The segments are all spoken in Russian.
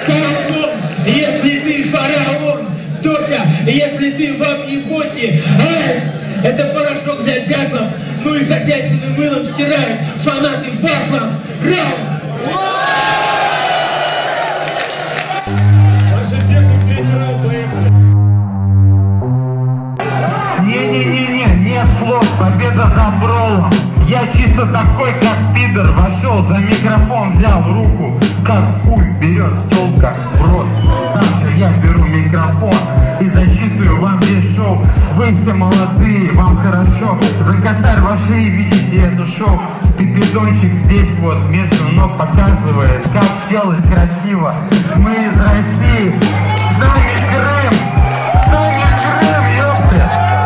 Если ты фараон, Дося, если ты в объебосе, айс, это порошок для дятлов, ну и хозяйственным мылом стирают фанаты батлов. Раунд! Ваши техник, третий раунд, поехали. Не-не-не-не, нет слов, победа за Бролом. Я чисто такой, как пидор, вошел за микрофон, взял руку, как хуй берет тёлка в рот. Так же я беру микрофон и зачитываю вам весь шоу. Вы все молодые, вам хорошо, за косарь вашей видите это шоу. Пипидончик здесь вот между ног показывает, как делать красиво. Мы из России, с нами Крым, с нами Крым, ёпты.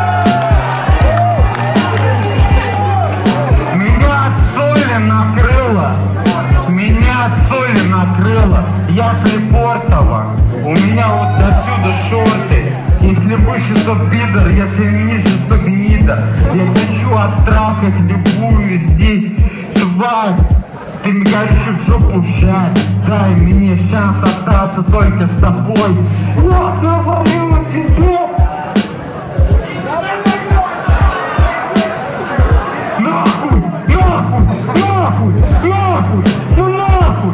Меня от соли накрыло, я с Лефортово, у меня вот досюда шорты. Если выше, то пидор, если ниже, то гнида. Я хочу оттрахать любую здесь тварь. Ты мне горячую в жопу жарь, дай мне шанс остаться только с тобой. Я говорю тебе. Нахуй, нахуй, нахуй, нахуй, ну нахуй!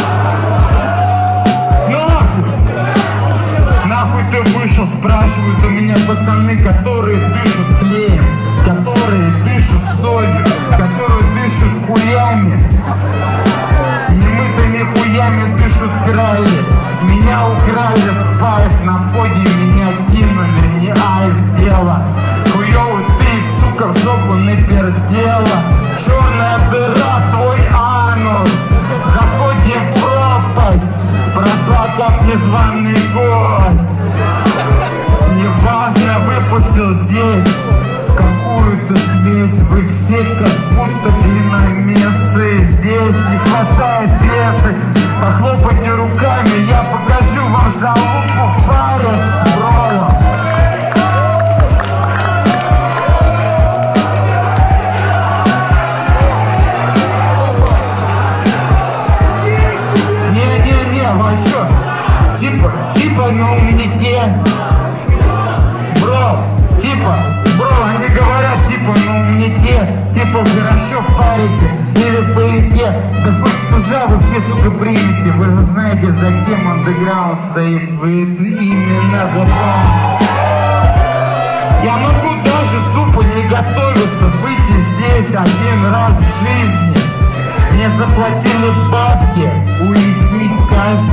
Нахуй! Нахуй ты вышел, спрашивают у меня пацаны, которые дышат клеем, которые дышат солью, которые дышат хуями. Немытыми хуями дышат крали. Меня украли спайс, на входе меня кинули, не айс дело. Хуёвый ты, сука, в жопу напердела. Чёрная дыра, твой анус. Заходим в пропасть, прошла как незваный гость. Неважно, выпустил здесь какую-то смесь. Вы все как будто длинномесы. Здесь не хватает пьесы. Похлопайте руками, я покажу вам залупу в паре с Бролом. Типа на умнике. Бро, они говорят типа на умнике. Типа хорошо в парике или в парике. Да хоть стужа вы все, сука, примете. Вы же знаете, за кем андеграунд стоит. Вы это именно запомните. Я могу даже тупо не готовиться, выйти здесь один раз в жизни. Мне заплатили бабки, уяснить каждый